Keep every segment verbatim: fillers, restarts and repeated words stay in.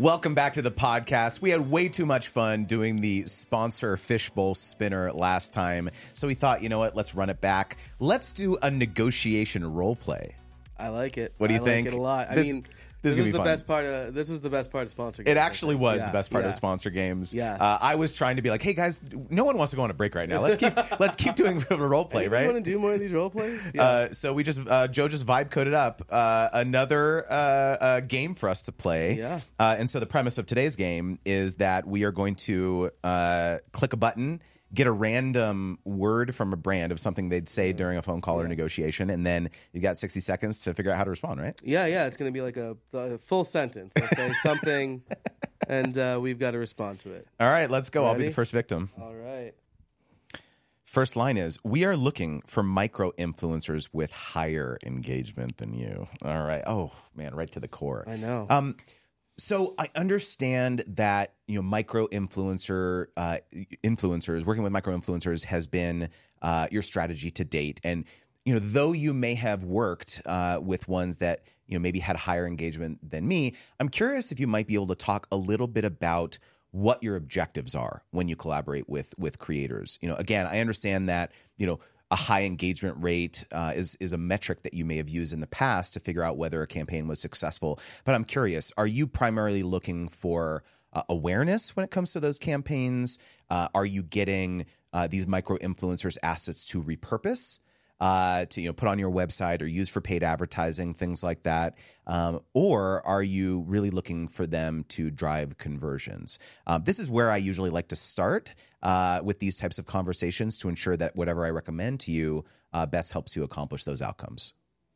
Welcome back to the podcast. We had way too much fun doing the sponsor fishbowl spinner last time. So we thought, you know what, let's run it back. Let's do a negotiation role play. I like it. What do you I think? like it a lot. I This- mean, this is this, gonna was be the fun. best part of this was the best part of sponsor games. It actually was Yeah, the best part yeah. of sponsor games. Yes. Uh, I was trying to be like, hey guys, no one wants to go on a break right now. Let's keep let's keep doing a role play, Anybody right? want to do more of these role plays? Yeah. Uh, so we just uh, Joe just vibe coded up uh, another uh, uh, game for us to play. Yeah. Uh, and so the premise of today's game is that we are going to uh, click a button, get a random word from a brand of something they'd say during a phone call or negotiation, and then you got sixty seconds to figure out how to respond, right? yeah, yeah. It's going to be like a, a full sentence. Let's say something, and uh, we've got to respond to it. All right, let's go. I'll be Ready? the first victim. All right. First line is, we are looking for micro influencers with higher engagement than you. All right. Oh, man, right to the core. I know. Um, so I understand that, you know, micro influencer uh, influencers, working with micro influencers has been uh, your strategy to date. And, you know, though you may have worked uh, with ones that, you know, maybe had higher engagement than me, I'm curious if you might be able to talk a little bit about what your objectives are when you collaborate with with creators. You know, again, I understand that, you know, a high engagement rate uh, is is a metric that you may have used in the past to figure out whether a campaign was successful. But I'm curious, are you primarily looking for uh, awareness when it comes to those campaigns? Uh, are you getting uh, these micro influencers assets to repurpose? Uh, to you know, put on your website or use for paid advertising, things like that, um, or are you really looking for them to drive conversions? Um, this is where I usually like to start uh, with these types of conversations to ensure that whatever I recommend to you uh, best helps you accomplish those outcomes.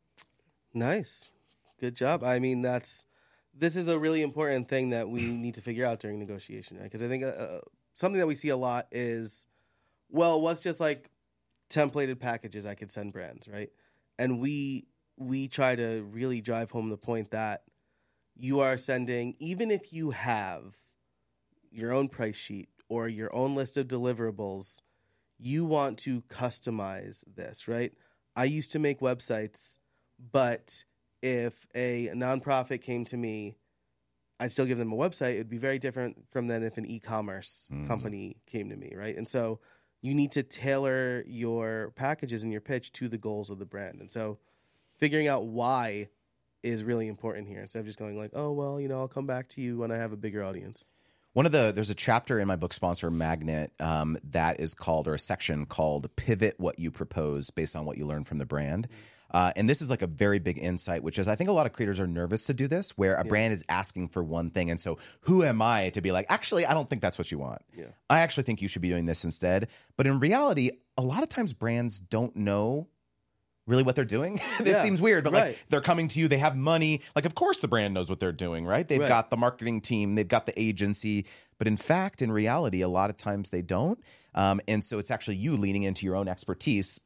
Nice. Good job. I mean, that's this is a really important thing that we need to figure out during negotiation, right? Because I think uh, something that we see a lot is, well, what's just like templated packages I could send brands, right? And we we try to really drive home the point that you are sending, even if you have your own price sheet or your own list of deliverables, you want to customize this, right? I used to make websites, but if a nonprofit came to me, I'd still give them a website. It would be very different from than if an e-commerce mm. company came to me, right? And so you need to tailor your packages and your pitch to the goals of the brand. And so figuring out why is really important here instead of just going like, oh, well, you know, I'll come back to you when I have a bigger audience. One of the, there's a chapter in my book sponsor Magnet um, that is called, or a section called Pivot What You Propose Based on What You Learn from the Brand. Mm-hmm. Uh, and this is like a very big insight, which is I think a lot of creators are nervous to do this, where a yeah. brand is asking for one thing. And so who am I to be like, actually, I don't think that's what you want. Yeah. I actually think you should be doing this instead. But in reality, a lot of times brands don't know really what they're doing. This yeah, seems weird, but right. like they're coming to you, they have money. Like, of course the brand knows what they're doing, right? They've right. got the marketing team, they've got the agency. But in fact, in reality, a lot of times they don't. Um, and so it's actually you leaning into your own expertise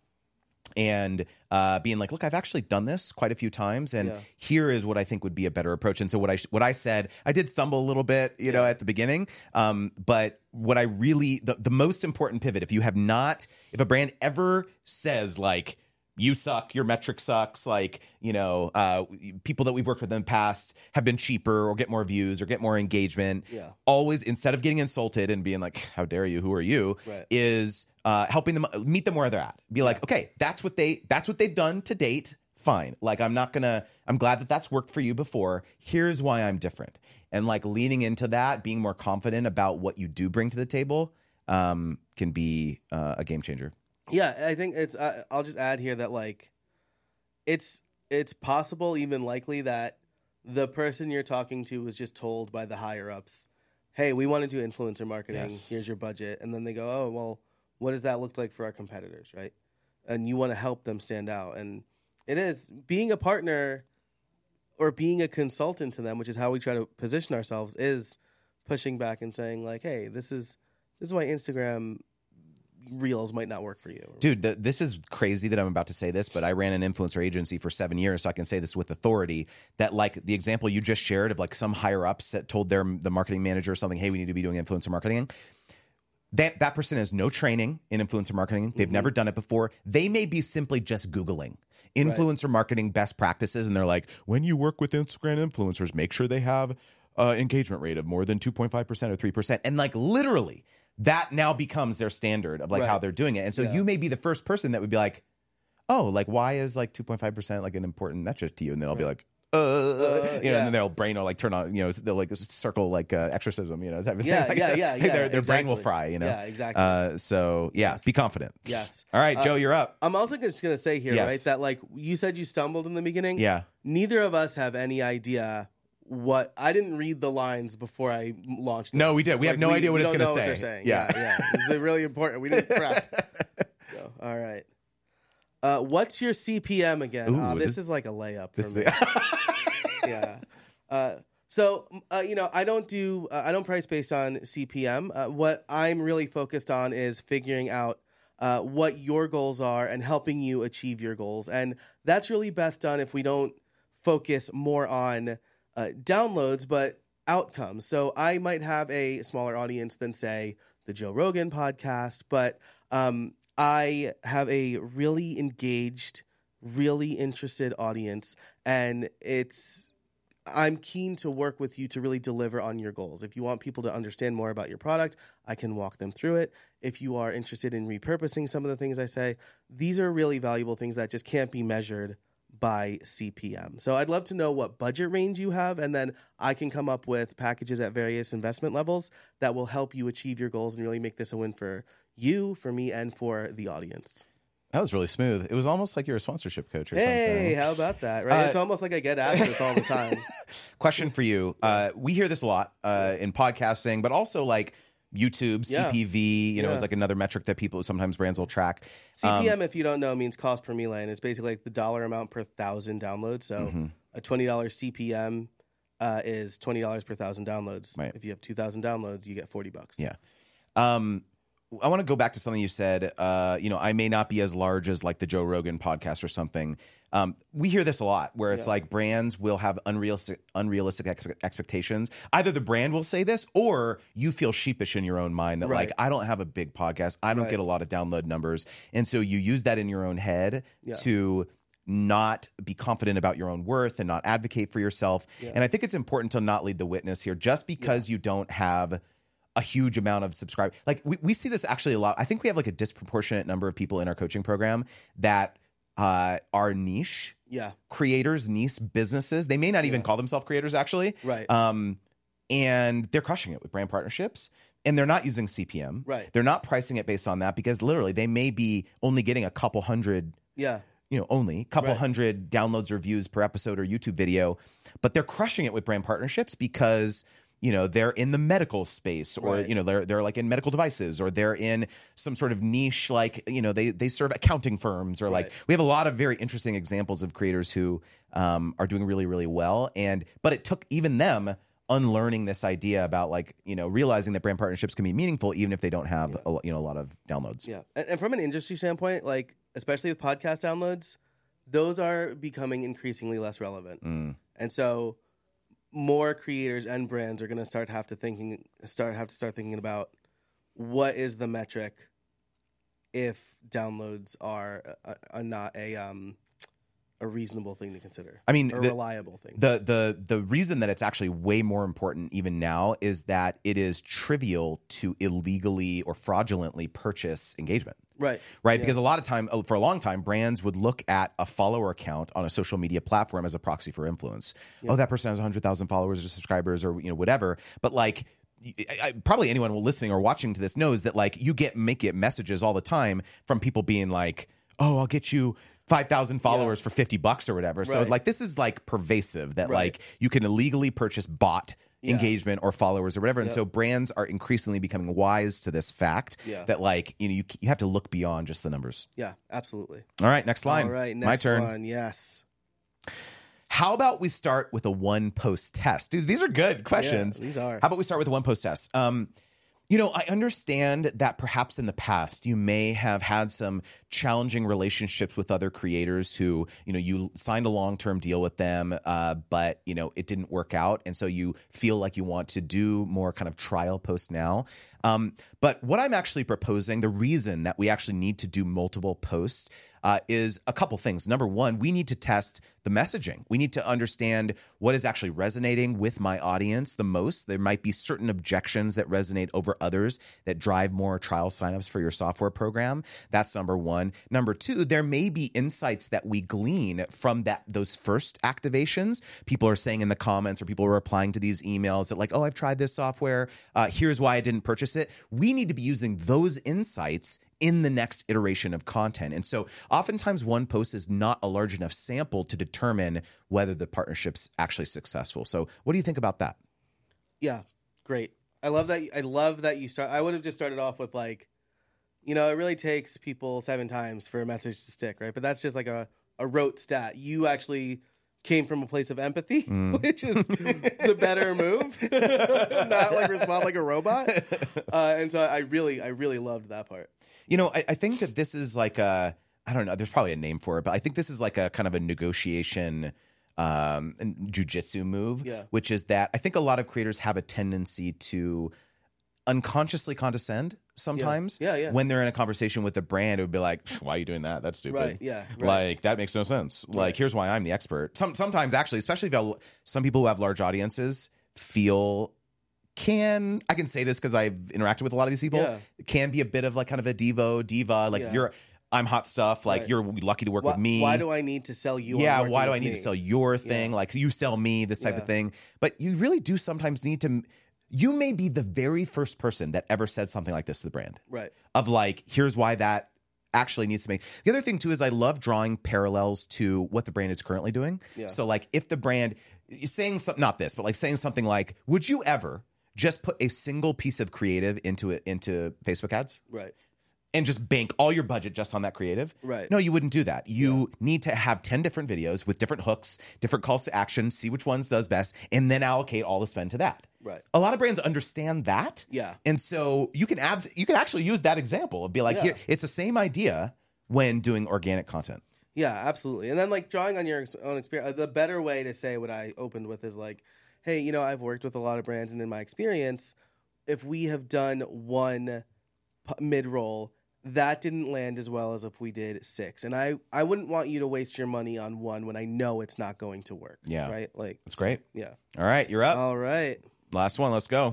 and uh, being like, look, I've actually done this quite a few times, and yeah. here is what I think would be a better approach. And so what I what I said, I did stumble a little bit, you yeah. know, at the beginning. Um, but what I really, the, the most important pivot, if you have not, if a brand ever says like, you suck, your metric sucks, like, you know, uh, people that we've worked with in the past have been cheaper or get more views or get more engagement. Yeah. Always, instead of getting insulted and being like, how dare you, who are you, right. is uh, helping them meet them where they're at. Be like, yeah. okay, that's what they that's what they've done to date. Fine. Like, I'm not gonna, I'm glad that that's worked for you before. Here's why I'm different. And like leaning into that, being more confident about what you do bring to the table um, can be uh, a game changer. Yeah, I think it's. Uh, I'll just add here that like, it's it's possible, even likely, that the person you're talking to was just told by the higher ups, "Hey, we want to do influencer marketing. Yes. Here's your budget," and then they go, "Oh, well, what does that look like for our competitors, right?" And you want to help them stand out, and it is being a partner or being a consultant to them, which is how we try to position ourselves, is pushing back and saying like, "Hey, this is this is why Instagram Reels might not work for you." Dude, the, this is crazy that I'm about to say this, but I ran an influencer agency for seven years, so I can say this with authority, that like the example you just shared of like some higher ups that told their the marketing manager or something, hey, we need to be doing influencer marketing. That that person has no training in influencer marketing. They've mm-hmm. never done it before. They may be simply just Googling influencer right. marketing best practices, and they're like, when you work with Instagram influencers, make sure they have uh, engagement rate of more than two point five percent or three percent. And like literally that now becomes their standard of like Right. how they're doing it. And so Yeah. you may be the first person that would be like, oh, like why is like two point five percent like an important metric to you? And then I'll be like, uh, Uh, you know, yeah. and then their brain will like turn on, you know, they'll like circle like uh, exorcism, you know, type of Yeah, thing. Like, yeah, yeah, yeah, their their brain will exactly. fry, you know. Yeah, exactly. Uh, so yeah, Yes. be confident. Yes. All right, Uh, Joe, you're up. I'm also just going to say here, Yes. right, that like you said you stumbled in the beginning. Yeah. Neither of us have any idea what I didn't read the lines before I launched. No, this. we did. We have no idea what we it's don't gonna know what say. they're saying. Yeah. Yeah, yeah. This is really important. We didn't prep. So, all right. Uh, what's your C P M again? Ooh, uh, this, this- is like a layup for This me. is, Yeah. Uh, so uh, you know, I don't do uh, I don't price based on C P M. Uh, what I'm really focused on is figuring out uh, what your goals are and helping you achieve your goals, and that's really best done if we don't focus more on uh, downloads but outcomes. So I might have a smaller audience than say the Joe Rogan podcast, but um, I have a really engaged, really interested audience, and it's I'm keen to work with you to really deliver on your goals. If you want people to understand more about your product, I can walk them through it. If you are interested in repurposing some of the things I say, these are really valuable things that just can't be measured by C P M. So I'd love to know what budget range you have, and then I can come up with packages at various investment levels that will help you achieve your goals and really make this a win for you, for me, and for the audience. that was really smooth. It was almost like you're a sponsorship coach or Hey, something. how about that? Right? Uh, It's almost like I get asked this all the time. Question for you. Uh, we hear this a lot uh, in podcasting, but also like YouTube, Yeah. C P V, you know, Yeah. is like another metric that people, sometimes brands will track. C P M, Um, if you don't know, means cost per meal, and it's basically like the dollar amount per thousand downloads. So Mm-hmm. a twenty dollars C P M uh, is twenty dollars per thousand downloads. Right. If you have two thousand downloads, you get forty bucks. Yeah. Um, I want to go back to something you said. Uh, you know, I may not be as large as like the Joe Rogan podcast or something. Um, we hear this a lot where it's Yeah. like brands will have unrealistic, unrealistic ex- expectations. Either the brand will say this, or you feel sheepish in your own mind that Right. like, I don't have a big podcast. I don't Right. get a lot of download numbers. And so you use that in your own head Yeah. to not be confident about your own worth and not advocate for yourself. Yeah. And I think it's important to not lead the witness here just because you don't have a huge amount of subscribers. Like we, we see this actually a lot. I think we have like a disproportionate number of people in our coaching program that uh, are niche Yeah. creators, niche businesses. They may not even Yeah. call themselves creators actually. Right. Um, and they're crushing it with brand partnerships. And they're not using C P M. Right. They're not pricing it based on that because literally they may be only getting a couple hundred Yeah. you know, only a couple Right. hundred downloads or views per episode or YouTube video, but they're crushing it with brand partnerships because, you know, they're in the medical space or, Right. you know, they're, they're like in medical devices or they're in some sort of niche, like, you know, they, they serve accounting firms or like, Right. we have a lot of very interesting examples of creators who um, are doing really, really well. And, but it took even them unlearning this idea about like, you know, realizing that brand partnerships can be meaningful even if they don't have, a, lo- you know, a lot of downloads. Yeah. And, and from an industry standpoint, like, especially with podcast downloads, those are becoming increasingly less relevant. Mm. And so more creators and brands are going to start have to thinking start have to start thinking about what is the metric if downloads are a, a, not a um a reasonable thing to consider. I mean, a the- reliable thing. The the the reason that it's actually way more important even now is that it is trivial to illegally or fraudulently purchase engagement. right. Right? Yeah. Because a lot of time, for a long time, brands would look at a follower account on a social media platform as a proxy for influence. Oh, that person has one hundred thousand followers or subscribers or, you know, whatever. But like, I, I, probably anyone listening or watching to this knows that like you get make it messages all the time from people being like, oh, I'll get you five thousand followers for fifty bucks or whatever. So Right. like this is like pervasive that Right. like you can illegally purchase bot Yeah. engagement or followers or whatever. And Yep. so brands are increasingly becoming wise to this fact Yeah. that like, you know, you, you have to look beyond just the numbers. Yeah, absolutely. All right, next line. All right, next My turn. one. Yes. How about we start with a one post test? Dude, these are good questions. Yeah, these are. How about we start with a one post test? Um, you know, I understand that perhaps in the past you may have had some challenging relationships with other creators who, you know, you signed a long-term deal with them, uh, but, you know, it didn't work out. And so you feel like you want to do more kind of trial posts now. Um, but what I'm actually proposing, the reason that we actually need to do multiple posts uh, is a couple things. Number one, we need to test the messaging. We need to understand what is actually resonating with my audience the most. There might be certain objections that resonate over others that drive more trial signups for your software program. That's number one. Number two, there may be insights that we glean from that those first activations. People are saying in the comments, or people are replying to these emails that like, oh, I've tried this software. Uh, here's why I didn't purchase it. We need to be using those insights in the next iteration of content. And so oftentimes one post is not a large enough sample to determine whether the partnership's actually successful. So what do you think about that? Yeah, great. I love that. I love that you start. I would have just started off with like, you know, it really takes people seven times for a message to stick, right? But that's just like a, a rote stat. You actually came from a place of empathy, mm. which is the better move, not like respond like a robot. Uh, and so I really, I really loved that part. You know, I, I think that this is like a, I don't know, there's probably a name for it, but I think this is like a kind of a negotiation um, jujitsu move, yeah. which is that I think a lot of creators have a tendency to unconsciously condescend sometimes. Yeah. Yeah, yeah. When they're in a conversation with a brand, it would be like, why are you doing that? That's stupid. Right, yeah. Right. Like, that makes no sense. Right. Like, here's why I'm the expert. Some, sometimes, actually, especially if you have, some people who have large audiences feel... Can I can say this because I've interacted with a lot of these people. Yeah. Can be a bit of like kind of a divo diva. Like yeah. you're, I'm hot stuff. Like right. you're lucky to work why, with me. Why do I need to sell you? Yeah. Why do I need me? to sell your thing? Yeah. Like you sell me this type yeah. of thing. But you really do sometimes need to. You may be the very first person that ever said something like this to the brand. Right. Of like, here's why that actually needs to make. The other thing too is I love drawing parallels to what the brand is currently doing. Yeah. So like if the brand saying something, not this, but like saying something like, would you ever just put a single piece of creative into it into Facebook ads, right, and just bank all your budget just on that creative? Right. No, you wouldn't do that. You yeah. need to have ten different videos with different hooks, different calls to action, see which ones does best, and then allocate all the spend to that. Right. A lot of brands understand that. Yeah. And so you can abs- you can actually use that example and be like, yeah. here, it's the same idea when doing organic content. Yeah, absolutely. And then like drawing on your own experience, the better way to say what I opened with is like, hey, you know, I've worked with a lot of brands, and in my experience, if we have done one p- mid-roll, that didn't land as well as if we did six. And I, I wouldn't want you to waste your money on one when I know it's not going to work. Yeah. Right? Like That's so, great. Yeah. All right, you're up. All right. Last one, let's go.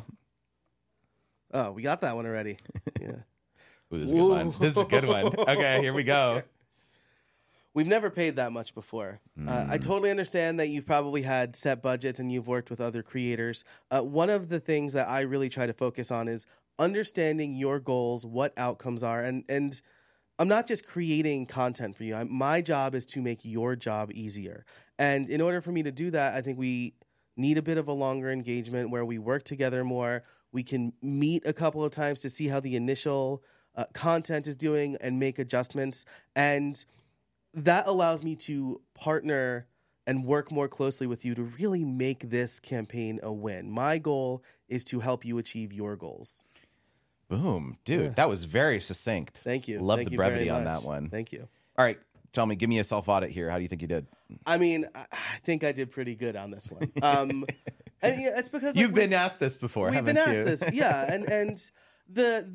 Oh, we got that one already. Yeah. Ooh, this is a good one. This is a good one. Okay, here we go. We've never paid that much before. Mm. Uh, I totally understand that you've probably had set budgets and you've worked with other creators. Uh, one of the things that I really try to focus on is understanding your goals, what outcomes are, and and I'm not just creating content for you. I'm, my job is to make your job easier. And in order for me to do that, I think we need a bit of a longer engagement where we work together more. We can meet a couple of times to see how the initial uh, content is doing and make adjustments. And that allows me to partner and work more closely with you to really make this campaign a win. My goal is to help you achieve your goals. Boom. Dude, yeah. that was very succinct. Thank you. Love Thank the you brevity very on much. that one. Thank you. All right. Tell me, give me a self-audit here. How do you think you did? I mean, I I think I did pretty good on this one. Um, and yeah, it's because like, You've we, been asked this before, we've haven't been you? asked this, yeah. And and the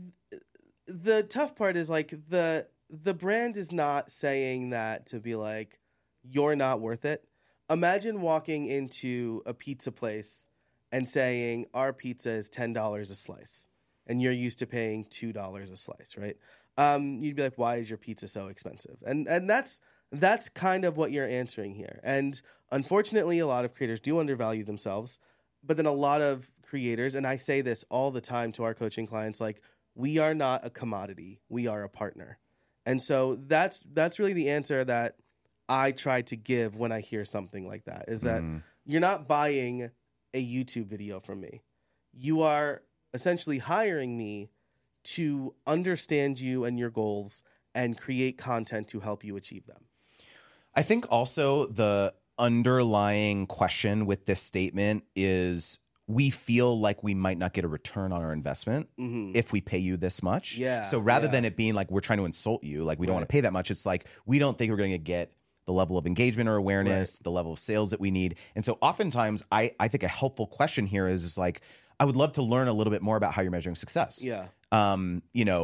the tough part is like the the brand is not saying that to be like, you're not worth it. Imagine walking into a pizza place and saying our pizza is ten dollars a slice, and you're used to paying two dollars a slice, right? Um, you'd be like, why is your pizza so expensive? And and that's that's kind of what you're answering here. And unfortunately, a lot of creators do undervalue themselves, but then a lot of creators, and I say this all the time to our coaching clients, like, we are not a commodity, we are a partner. And so that's that's really the answer that I try to give when I hear something like that, is that mm. you're not buying a YouTube video from me. You are essentially hiring me to understand you and your goals and create content to help you achieve them. I think also the underlying question with this statement is we feel like we might not get a return on our investment mm-hmm. if we pay you this much. Yeah. So rather yeah. than it being like we're trying to insult you, like we don't right. want to pay that much, it's like we don't think we're going to get the level of engagement or awareness, right. the level of sales that we need. And so oftentimes I, I think a helpful question here is, is like, I would love to learn a little bit more about how you're measuring success. Yeah. Um, you know,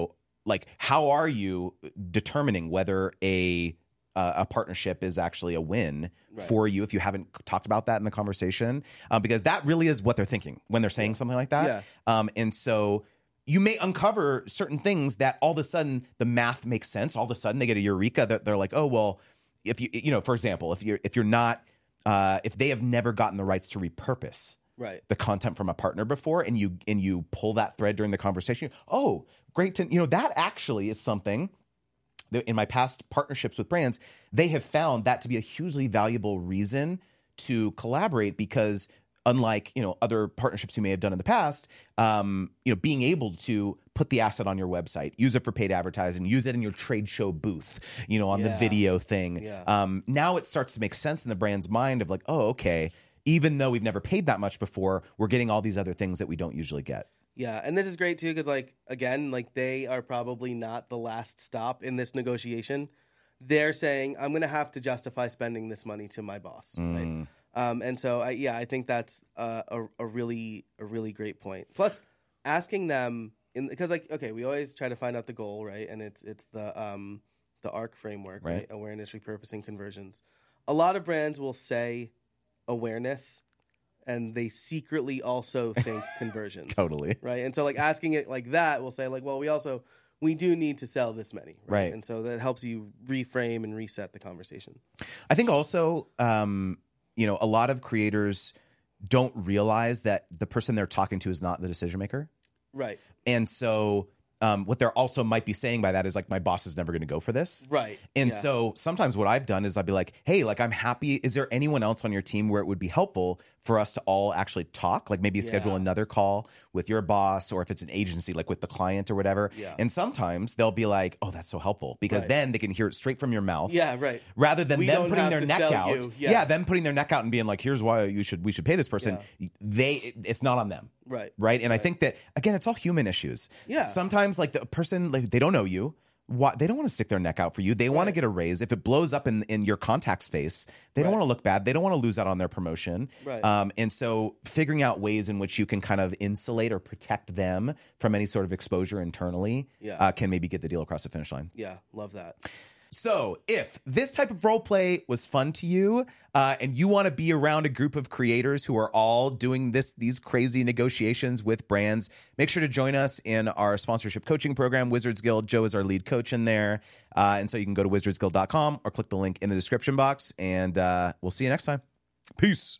like, how are you determining whether a uh, a partnership is actually a win Right. for you if you haven't talked about that in the conversation? Uh, because that really is what they're thinking when they're saying something like that. Yeah. Um, and so you may uncover certain things that all of a sudden the math makes sense. All of a sudden they get a eureka that they're like, oh, well, if you, you know, for example, if you're, if you're not, uh, if they have never gotten the rights to repurpose Right. the content from a partner before, and you, and you pull that thread during the conversation, oh, great. To, you know, that actually is something that in my past partnerships with brands, they have found that to be a hugely valuable reason to collaborate, because unlike, you know, other partnerships you may have done in the past, um, you know, being able to put the asset on your website, use it for paid advertising, use it in your trade show booth, you know, on the Yeah. video thing. Yeah. Um, now it starts to make sense in the brand's mind of like, oh, okay, even though we've never paid that much before, we're getting all these other things that we don't usually get. Yeah, and this is great too because, like, again, like they are probably not the last stop in this negotiation. They're saying, "I'm going to have to justify spending this money to my boss," right? Mm. Um, and so, I, yeah, I think that's uh, a a really a really great point. Plus, asking them in because, like, okay, we always try to find out the goal, right? And it's it's the um the ARC framework, right? Right. Awareness, repurposing, conversions. A lot of brands will say awareness, and they secretly also think conversions. Totally. Right. And so like asking it like that, we'll say like, well, we also, we do need to sell this many. Right. Right. And so that helps you reframe and reset the conversation. I think also, um, you know, a lot of creators don't realize that the person they're talking to is not the decision maker. Right. And so um, what they're also might be saying by that is like, my boss is never going to go for this. Right. And Yeah. so sometimes what I've done is I'd be like, hey, like, I'm happy. Is there anyone else on your team where it would be helpful for us to all actually talk? Like maybe schedule Yeah. another call with your boss, or if it's an agency, like with the client or whatever. Yeah. And sometimes they'll be like, oh, that's so helpful, because Right. then they can hear it straight from your mouth. Yeah. Right. Rather than We them don't putting have their to neck sell out. you. Yeah. Yeah. them putting their neck out and being like, here's why you should we should pay this person. They it's not on them. Right. Right. And I think that, again, it's all human issues. Yeah. Sometimes like the person, like they don't know you. Why, they don't want to stick their neck out for you. They want to Right. get a raise. If it blows up in, in your contact's face, they don't Right. want to look bad. They don't want to lose out on their promotion. Right. Um, and so figuring out ways in which you can kind of insulate or protect them from any sort of exposure internally Yeah. uh, can maybe get the deal across the finish line. Yeah. Love that. So if this type of role play was fun to you, uh, and you want to be around a group of creators who are all doing this, these crazy negotiations with brands, make sure to join us in our sponsorship coaching program, Wizards Guild. Joe is our lead coach in there. Uh, and so you can go to wizards guild dot com or click the link in the description box, and uh, we'll see you next time. Peace.